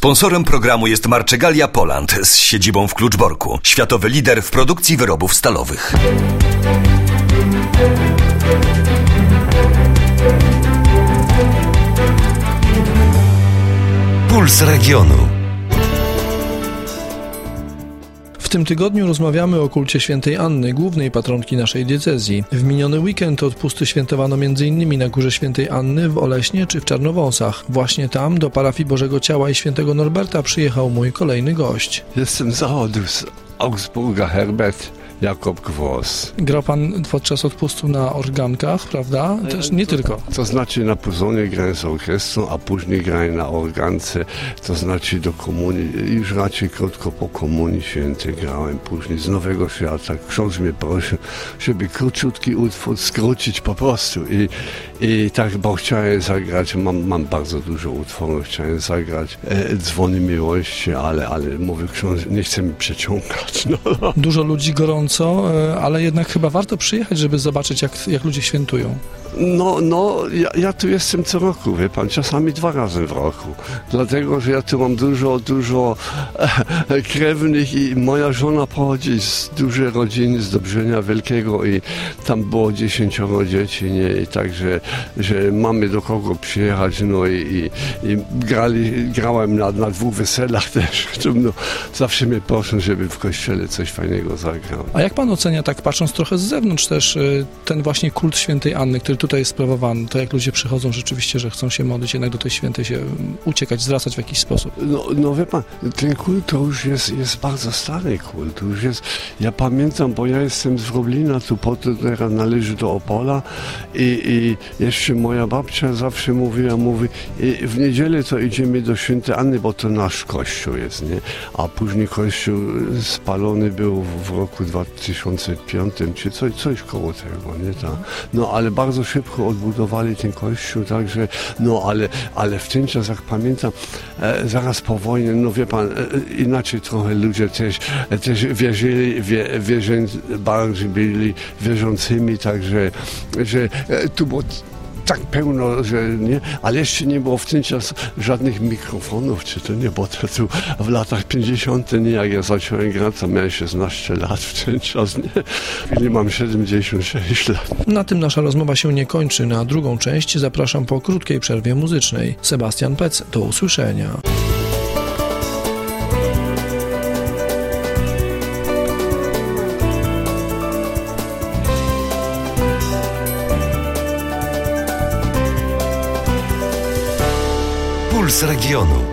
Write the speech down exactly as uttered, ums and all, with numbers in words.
Sponsorem programu jest Marczegalia Poland z siedzibą w Kluczborku. Światowy lider w produkcji wyrobów stalowych. Puls regionu. W tym tygodniu rozmawiamy o kulcie świętej Anny, głównej patronki naszej diecezji. W miniony weekend odpusty świętowano między innymi na Górze Świętej Anny, w Oleśnie czy w Czarnowąsach. Właśnie tam, do parafii Bożego Ciała i Świętego Norberta, przyjechał mój kolejny gość. Jestem z zachodu, z Augsburga, Herbert Jakob Gwos. Gra pan podczas odpustu na organkach, prawda? Też nie tylko. To znaczy na puzonie grałem z orkiestrą, a później grałem na organce, to znaczy do komunii, już raczej krótko po komunii świętej grałem, później z Nowego Świata. Ksiądz mnie prosił, żeby króciutki utwór skrócić po prostu i, i tak, bo chciałem zagrać, mam, mam bardzo dużo utworów, chciałem zagrać e, Dzwony Miłości, ale, ale mówię, ksiądz, nie chcę mi przeciągać. No. Dużo ludzi gorąco, ale jednak chyba warto przyjechać, żeby zobaczyć, jak, jak ludzie świętują. No, no ja, ja tu jestem co roku, wie pan, czasami dwa razy w roku. Dlatego, że ja tu mam dużo, dużo e, krewnych i moja żona pochodzi z dużej rodziny, z Dobrzenia Wielkiego i tam było dziesięcioro dzieci, nie? I także, że mamy do kogo przyjechać, no i, i, i grali, grałem na, na dwóch weselach też. No, zawsze mnie proszą, żeby w kościele coś fajnego zagrał. A jak pan ocenia, tak patrząc trochę z zewnątrz też, ten właśnie kult świętej Anny, który tutaj jest sprawowany, to jak ludzie przychodzą rzeczywiście, że chcą się modlić, jednak do tej świętej się uciekać, zwracać w jakiś sposób? No, no wie pan, ten kult to już jest, jest bardzo stary kult. To już jest, ja pamiętam, bo ja jestem z Wroblina, tu potem teraz należy do Opola i, i jeszcze moja babcia zawsze mówiła, mówi, i w niedzielę to idziemy do świętej Anny, bo to nasz kościół jest, nie? A później kościół spalony był w roku dwa tysiące piątym, czy coś, coś koło tego, nie? Ta. No ale bardzo szybko odbudowali ten kościół, także, no ale, ale w ten czas, jak pamiętam, e, zaraz po wojnie, no wie pan, e, inaczej trochę ludzie też, e, też wierzyli, wie, wierzę, bardziej byli wierzącymi, także, że e, tu było tak pełno, że nie, ale jeszcze nie było w ten czas żadnych mikrofonów, czy to nie, bo to tu w latach pięćdziesiątych, nie, jak ja zacząłem grać, to miałem szesnaście lat w ten czas, nie, w chwili mam siedemdziesiąt sześć lat. Na tym nasza rozmowa się nie kończy, na drugą część zapraszam po krótkiej przerwie muzycznej. Sebastian Pec, do usłyszenia. Puls regionu.